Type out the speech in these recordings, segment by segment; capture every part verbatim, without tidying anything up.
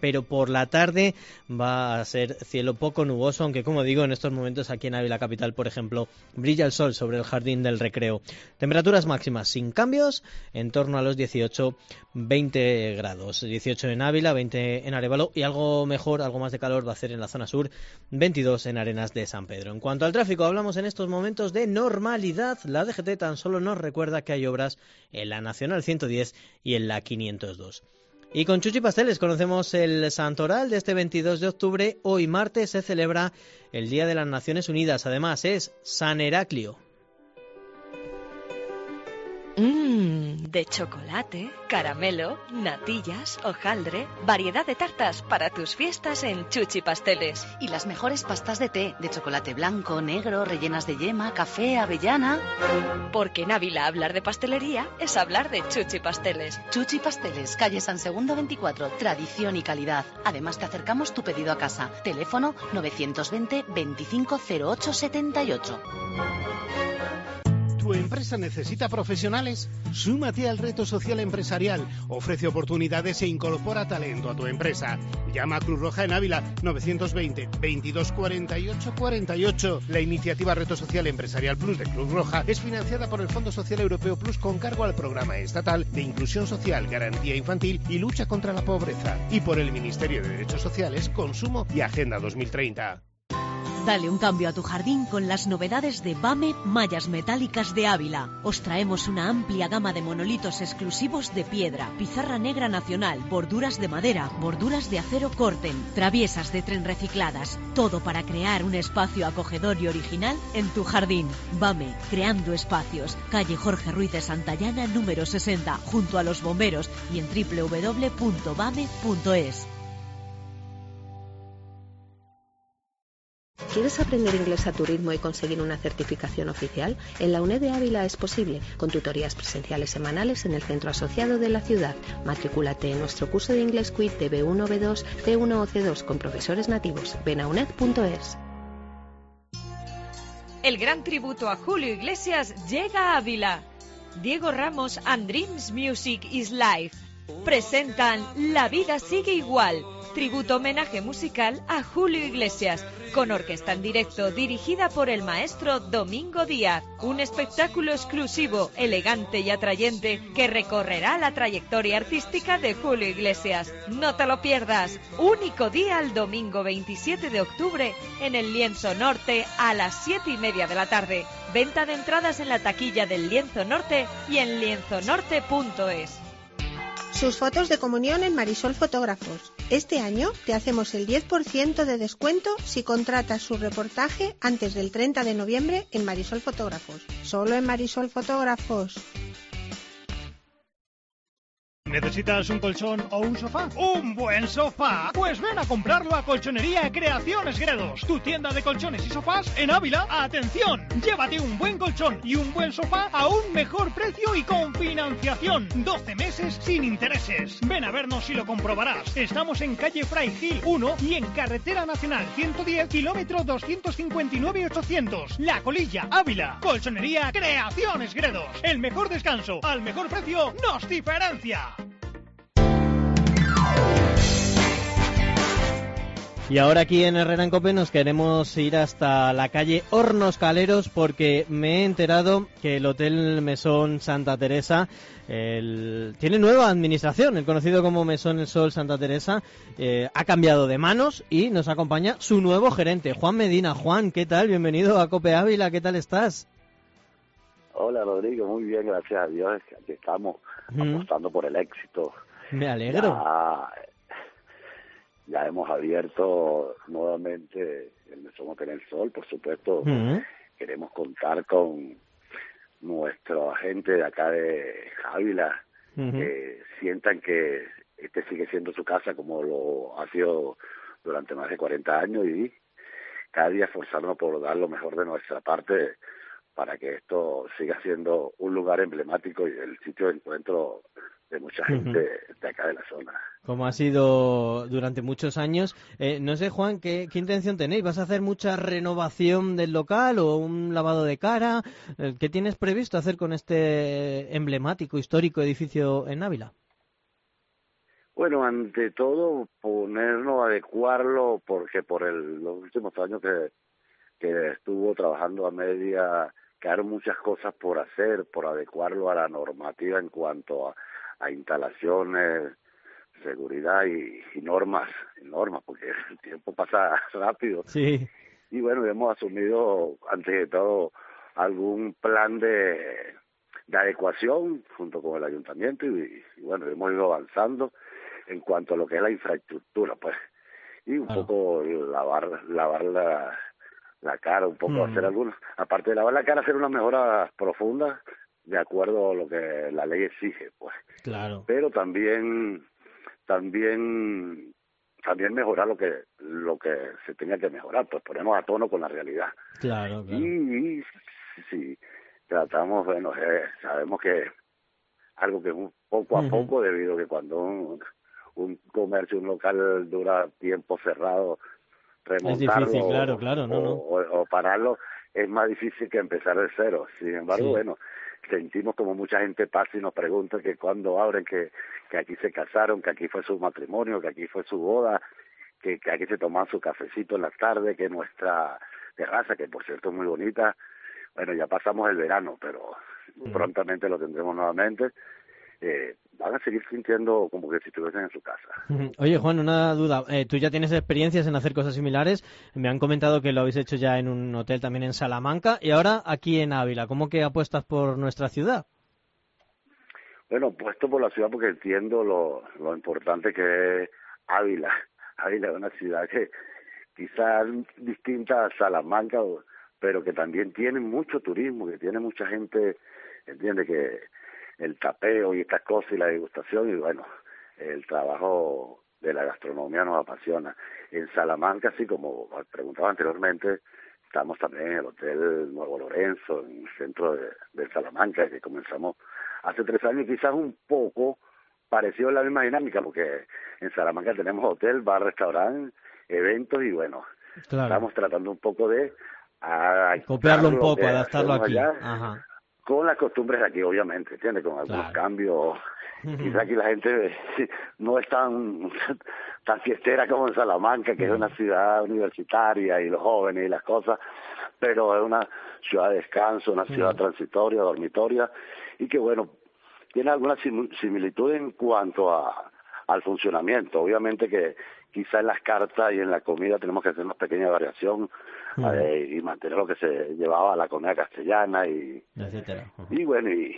pero por la tarde va a ser cielo poco nuboso, aunque como digo, en estos momentos aquí en Ávila capital, por ejemplo, brilla el sol sobre el Jardín del Recreo. Temperaturas máximas sin cambios, en torno a los dieciocho veinte grados. dieciocho en Ávila, veinte en Arévalo y algo mejor, algo más de calor va a hacer en la zona sur, veintidós en Arenas de San Pedro. En cuanto al tráfico, hablamos en estos momentos de normalidad. La D G T tan solo nos recuerda que hay obras en la Nacional ciento diez y en la quinientos dos. Y con Chuchi Pasteles conocemos el santoral de este veintidós de octubre. Hoy martes se celebra el Día de las Naciones Unidas. Además es San Heraclio. Mmm, de chocolate, caramelo, natillas, hojaldre, variedad de tartas para tus fiestas en Chuchi Pasteles. Y las mejores pastas de té, de chocolate blanco, negro, rellenas de yema, café, avellana. Porque en Ávila hablar de pastelería es hablar de Chuchi Pasteles. Chuchi Pasteles, calle San Segundo veinticuatro, tradición y calidad. Además te acercamos tu pedido a casa. Teléfono novecientos veinte veinticinco cero ocho setenta y ocho. ¿Tu empresa necesita profesionales? Súmate al reto social empresarial. Ofrece oportunidades e incorpora talento a tu empresa. Llama a Cruz Roja en Ávila novecientos veinte veintidós cuarenta y ocho cuarenta y ocho. La iniciativa Reto Social Empresarial Plus de Cruz Roja es financiada por el Fondo Social Europeo Plus con cargo al Programa Estatal de Inclusión Social, Garantía Infantil y Lucha contra la Pobreza y por el Ministerio de Derechos Sociales, Consumo y Agenda dos mil treinta. Dale un cambio a tu jardín con las novedades de BAME Mallas Metálicas de Ávila. Os traemos una amplia gama de monolitos exclusivos de piedra, pizarra negra nacional, borduras de madera, borduras de acero Corten, traviesas de tren recicladas. Todo para crear un espacio acogedor y original en tu jardín. BAME, creando espacios. Calle Jorge Ruiz de Santayana, número sesenta, junto a los bomberos y en doble u doble u doble u punto bame punto es. ¿Quieres aprender inglés a tu ritmo y conseguir una certificación oficial? En la UNED de Ávila es posible, con tutorías presenciales semanales en el centro asociado de la ciudad. Matrículate en nuestro curso de inglés Q I T de B uno, B dos, C uno o C dos con profesores nativos. Ven a uned punto es. El gran tributo a Julio Iglesias llega a Ávila. Diego Ramos and Dreams Music is Life presentan La vida sigue igual, tributo homenaje musical a Julio Iglesias, con orquesta en directo dirigida por el maestro Domingo Díaz. Un espectáculo exclusivo, elegante y atrayente que recorrerá la trayectoria artística de Julio Iglesias. No te lo pierdas. Único día el domingo veintisiete de octubre en el Lienzo Norte a las siete y media de la tarde. Venta de entradas en la taquilla del Lienzo Norte y en lienzo norte punto es. Sus fotos de comunión en Marisol Fotógrafos. Este año te hacemos el diez por ciento de descuento si contratas su reportaje antes del treinta de noviembre en Marisol Fotógrafos. Solo en Marisol Fotógrafos. ¿Necesitas un colchón o un sofá? ¿Un buen sofá? Pues ven a comprarlo a Colchonería Creaciones Gredos, tu tienda de colchones y sofás en Ávila. ¡Atención! Llévate un buen colchón y un buen sofá a un mejor precio y con financiación. doce meses sin intereses. Ven a vernos y lo comprobarás. Estamos en calle Fray Gil uno y en Carretera Nacional ciento diez, kilómetro doscientos cincuenta y nueve ochocientos. La Colilla, Ávila. Colchonería Creaciones Gredos. El mejor descanso al mejor precio nos diferencia. Y ahora aquí en Herrera en Cope nos queremos ir hasta la calle Hornos Caleros porque me he enterado que el Hotel Mesón Santa Teresa el... tiene nueva administración. El conocido como Mesón El Sol Santa Teresa eh, ha cambiado de manos y nos acompaña su nuevo gerente, Juan Medina. Juan, ¿qué tal? Bienvenido a Cope Ávila, ¿qué tal estás? Hola Rodrigo, muy bien, gracias a Dios. Aquí estamos mm. apostando por el éxito. Me alegro. Ya, ya hemos abierto nuevamente el Mesón Hotel El Sol, por supuesto. Mm. Queremos contar con nuestro agente de acá de Ávila, mm-hmm. que sientan que este sigue siendo su casa como lo ha sido durante más de cuarenta años y cada día esforzarnos por dar lo mejor de nuestra parte para que esto siga siendo un lugar emblemático y el sitio de encuentro de mucha gente uh-huh. de acá de la zona. Como ha sido durante muchos años. Eh, no sé, Juan, ¿qué, ¿qué intención tenéis? ¿Vas a hacer mucha renovación del local o un lavado de cara? ¿Qué tienes previsto hacer con este emblemático, histórico edificio en Ávila? Bueno, ante todo, ponernos, adecuarlo, porque por el, los últimos años que, que estuvo trabajando a media, quedaron muchas cosas por hacer, por adecuarlo a la normativa en cuanto a, a instalaciones, seguridad y, y normas, y normas, porque el tiempo pasa rápido. Sí. Y bueno, hemos asumido, antes de todo, algún plan de, de adecuación junto con el ayuntamiento y, y bueno, hemos ido avanzando en cuanto a lo que es la infraestructura, pues, y un claro. poco lavar lavar la, la cara, un poco mm. hacer algunos, aparte de lavar la cara, hacer unas mejoras profundas de acuerdo a lo que la ley exige, pues. Claro. Pero también también también mejorar lo que lo que se tenga que mejorar, pues ponernos a tono con la realidad. Claro, claro. Y, y si tratamos, bueno, eh, sabemos que algo que un poco a uh-huh. poco, debido a que cuando un, un comercio, un local dura tiempo cerrado, remontarlo es difícil, claro, claro, no, o, no. O, o pararlo es más difícil que empezar de cero. Sin embargo, sí. bueno, sentimos como mucha gente pasa y nos pregunta que cuando abren, que, que aquí se casaron, que aquí fue su matrimonio, que aquí fue su boda, que, que aquí se toman su cafecito en la tarde, que nuestra terraza, que por cierto es muy bonita, bueno, ya pasamos el verano, pero mm. prontamente lo tendremos nuevamente. Eh, van a seguir sintiendo como que si estuviesen en su casa. Oye, Juan, una duda. Eh, tú ya tienes experiencias en hacer cosas similares. Me han comentado que lo habéis hecho ya en un hotel también en Salamanca y ahora aquí en Ávila. ¿Cómo que apuestas por nuestra ciudad? Bueno, apuesto por la ciudad porque entiendo lo, lo importante que es Ávila. Ávila es una ciudad que quizás distinta a Salamanca, pero que también tiene mucho turismo, que tiene mucha gente, entiende que el tapeo y estas cosas y la degustación y bueno, el trabajo de la gastronomía nos apasiona. En Salamanca, así como preguntaba anteriormente, estamos también en el Hotel Nuevo Lorenzo, en el centro de, de Salamanca, que comenzamos hace tres años, quizás un poco parecido a la misma dinámica, porque en Salamanca tenemos hotel, bar, restaurante, eventos y bueno, claro. estamos tratando un poco de copiarlo un poco, adaptarlo aquí. Ajá. Con las costumbres de aquí, obviamente, ¿entiendes? Con algunos claro. cambios. Quizá aquí la gente no es tan, tan fiestera como en Salamanca, que es una ciudad universitaria y los jóvenes y las cosas, pero es una ciudad de descanso, una ciudad transitoria, dormitoria, y que, bueno, tiene alguna similitud en cuanto a al funcionamiento. Obviamente que quizá en las cartas y en la comida tenemos que hacer una pequeña variación uh-huh. eh, y mantener lo que se llevaba a la comida castellana y etcétera. Uh-huh. Y bueno, y,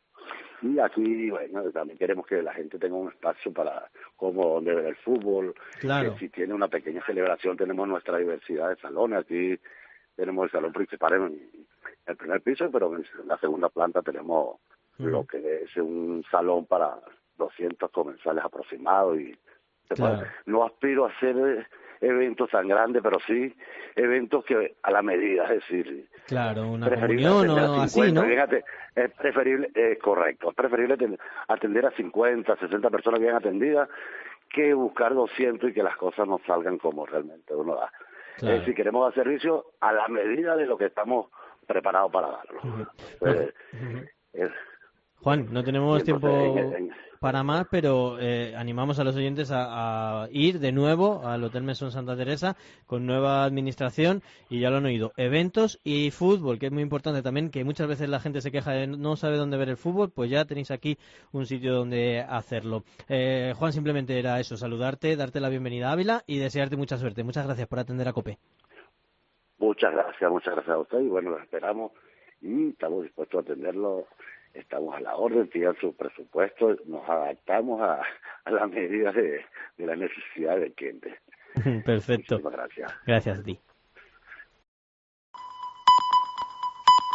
y aquí, bueno, también queremos que la gente tenga un espacio para, como donde ver el fútbol, claro. que si tiene una pequeña celebración tenemos nuestra diversidad de salones. Aquí tenemos el salón principal en el primer piso, pero en la segunda planta tenemos uh-huh. lo que es un salón para doscientos comensales aproximados y claro. no aspiro a hacer eventos tan grandes, pero sí eventos que a la medida, es decir, claro, una reunión o así, ¿no? Fíjate, es preferible, es correcto, es preferible atender a cincuenta, sesenta personas bien atendidas que buscar doscientos y que las cosas no salgan como realmente uno da. Claro. Es decir, queremos hacer servicio a la medida de lo que estamos preparados para darlo. Uh-huh. Pues, uh-huh. es, Juan, no tenemos tiempo en, en, para más, pero eh, animamos a los oyentes a, a ir de nuevo al Hotel Mesón Santa Teresa con nueva administración y ya lo han oído, eventos y fútbol, que es muy importante también, que muchas veces la gente se queja de no sabe dónde ver el fútbol, pues ya tenéis aquí un sitio donde hacerlo. Eh, Juan, simplemente era eso, saludarte, darte la bienvenida a Ávila y desearte mucha suerte. Muchas gracias por atender a COPE. Muchas gracias, muchas gracias a usted y bueno, lo esperamos y estamos dispuestos a atenderlo. Estamos a la orden, pidan su presupuesto, nos adaptamos a, a las medidas de, de la necesidad del cliente. Perfecto. Muchísimas gracias. Gracias a ti.